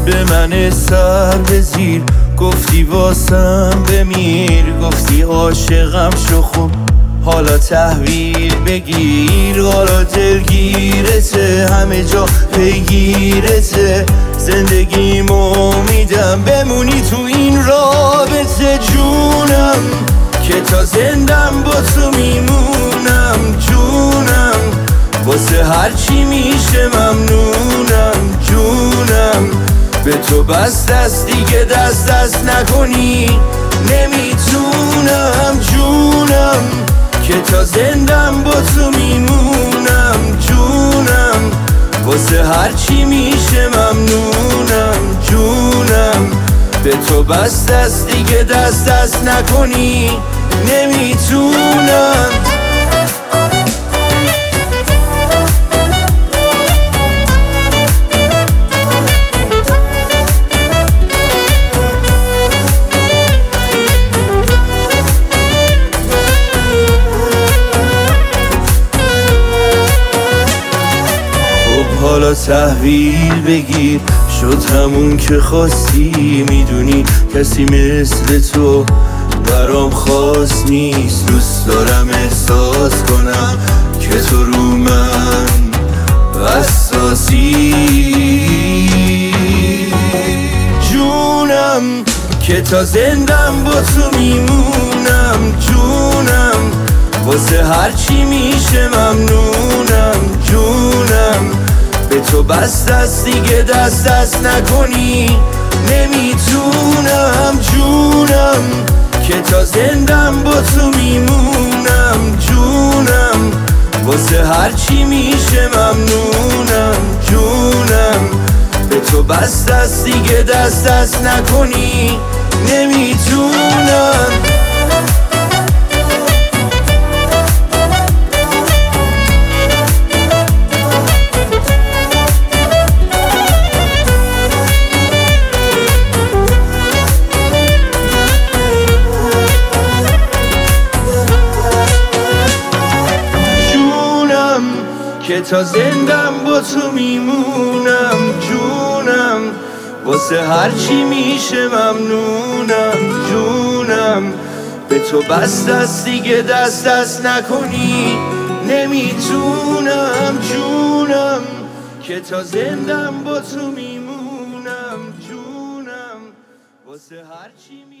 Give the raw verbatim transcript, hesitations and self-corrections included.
به من سر بزیر، گفتی واسم بمیر، گفتی عاشقم شو خوب حالا تحویل بگیر. حالا دلگیرته همه جا پیگیرته، زندگیمو میدم بمونی تو این رابطه. جونم که تا زندم با تو میمونم، جونم واسه هرچی میشه ممنونم. جونم به تو بس دست دیگه دست دست نکنی نمیتونم. جونم که تا زندم با تو میمونم، جونم واسه هرچی میشه ممنونم. جونم به تو بس دست دیگه دست دست نکنی نمیتونم. حالا تحویل بگیر، شد همون که خواستی. میدونی کسی مثل تو برام خاص نیست. دوست دارم احساس کنم که تو رو من حساسی. جونم که تا زندم با تو میمونم، جونم واسه هرچی میشه ممنونم. جونم به تو بس دست دیگه دست دست نکنی نمیتونم. جونم که تا زندم با تو میمونم، جونم واسه هرچی میشه ممنونم. جونم به تو بس دست دیگه دست دست نکنی نمیتونم. که تا زندم با تو میمونم، جونم واسه هرچی میشه ممنونم. جونم به تو بس دست دیگه دست دست نکنی نمیتونم. جونم که تا زندم با تو میمونم، جونم واسه هرچی